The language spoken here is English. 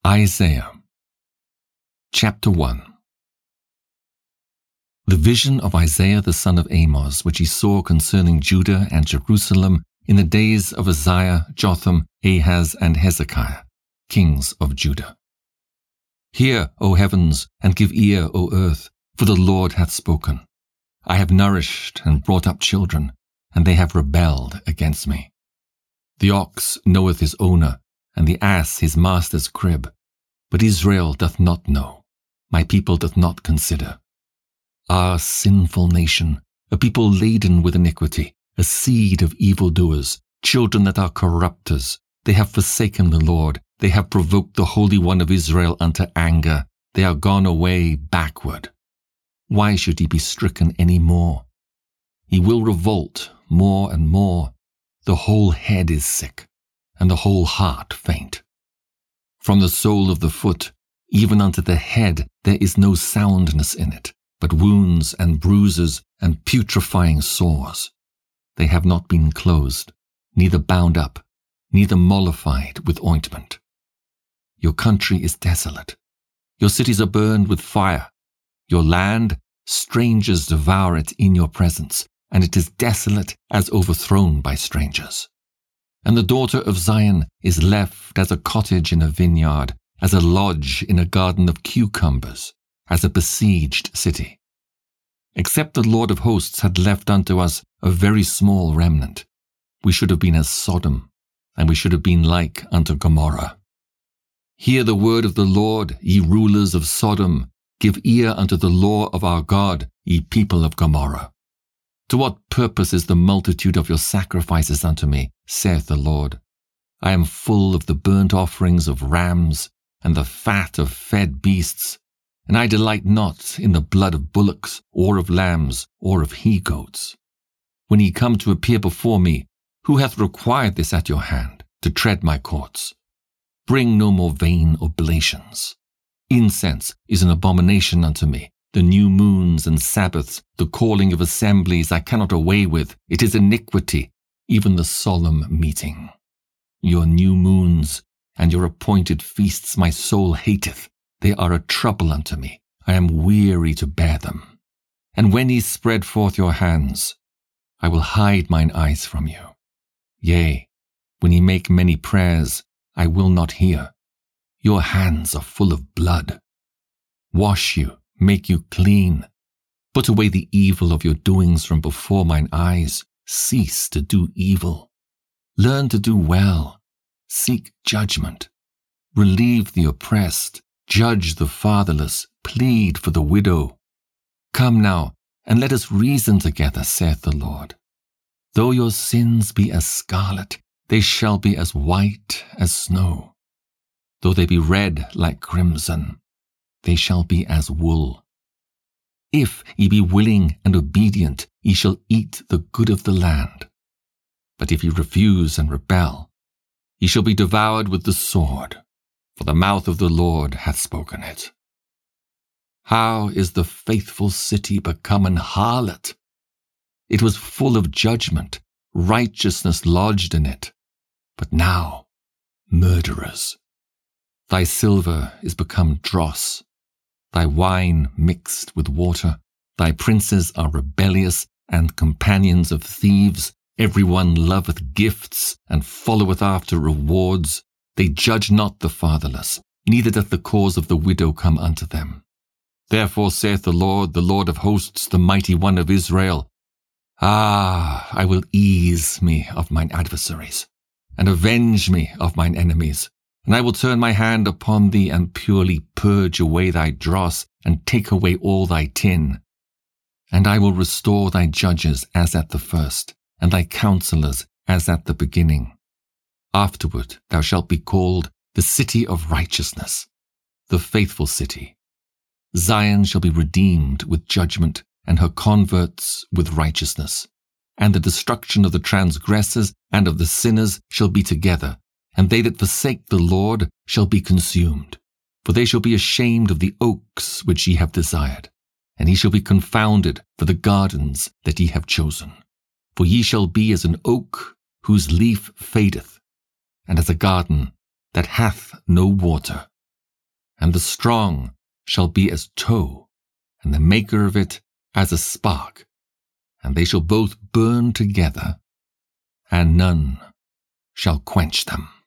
Isaiah Chapter 1. The vision of Isaiah the son of Amos, which he saw concerning Judah and Jerusalem in the days of Uzziah, Jotham, Ahaz, and Hezekiah, kings of Judah. Hear, O heavens, and give ear, O earth, for the Lord hath spoken. I have nourished and brought up children, and they have rebelled against me. The ox knoweth his owner, and the ass his master's crib. But Israel doth not know, my people doth not consider. Ah, sinful nation, a people laden with iniquity, a seed of evildoers, children that are corrupters. They have forsaken the Lord, they have provoked the Holy One of Israel unto anger, they are gone away backward. Why should he be stricken any more? He will revolt more and more. The whole head is sick, and the whole heart faint. From the sole of the foot, even unto the head, there is no soundness in it, but wounds and bruises and putrefying sores. They have not been closed, neither bound up, neither mollified with ointment. Your country is desolate. Your cities are burned with fire. Your land, strangers devour it in your presence, and it is desolate as overthrown by strangers. And the daughter of Zion is left as a cottage in a vineyard, as a lodge in a garden of cucumbers, as a besieged city. Except the Lord of hosts had left unto us a very small remnant, we should have been as Sodom, and we should have been like unto Gomorrah. Hear the word of the Lord, ye rulers of Sodom. Give ear unto the law of our God, ye people of Gomorrah. To what purpose is the multitude of your sacrifices unto me, saith the Lord? I am full of the burnt offerings of rams, and the fat of fed beasts, and I delight not in the blood of bullocks, or of lambs, or of he-goats. When ye come to appear before me, who hath required this at your hand, to tread my courts? Bring no more vain oblations. Incense is an abomination unto me. The new moons and Sabbaths, the calling of assemblies I cannot away with. It is iniquity, even the solemn meeting. Your new moons and your appointed feasts my soul hateth. They are a trouble unto me. I am weary to bear them. And when ye spread forth your hands, I will hide mine eyes from you. Yea, when ye make many prayers, I will not hear. Your hands are full of blood. Wash you, make you clean. Put away the evil of your doings from before mine eyes. Cease to do evil. Learn to do well. Seek judgment. Relieve the oppressed. Judge the fatherless. Plead for the widow. Come now, and let us reason together, saith the Lord. Though your sins be as scarlet, they shall be as white as snow. Though they be red like crimson, they shall be as wool. If ye be willing and obedient, ye shall eat the good of the land. But if ye refuse and rebel, ye shall be devoured with the sword, for the mouth of the Lord hath spoken it. How is the faithful city become an harlot? It was full of judgment, righteousness lodged in it, but now murderers. Thy silver is become dross, thy wine mixed with water. Thy princes are rebellious and companions of thieves. Every one loveth gifts and followeth after rewards. They judge not the fatherless, neither doth the cause of the widow come unto them. Therefore saith the Lord of hosts, the mighty one of Israel, Ah, I will ease me of mine adversaries, and avenge me of mine enemies. And I will turn my hand upon thee, and purely purge away thy dross, and take away all thy tin. And I will restore thy judges as at the first, and thy counselors as at the beginning. Afterward thou shalt be called the city of righteousness, the faithful city. Zion shall be redeemed with judgment, and her converts with righteousness. And the destruction of the transgressors and of the sinners shall be together, and they that forsake the Lord shall be consumed. For they shall be ashamed of the oaks which ye have desired, and he shall be confounded for the gardens that ye have chosen. For ye shall be as an oak whose leaf fadeth, and as a garden that hath no water. and the strong shall be as tow, and the maker of it as a spark, and they shall both burn together, and none shall quench them.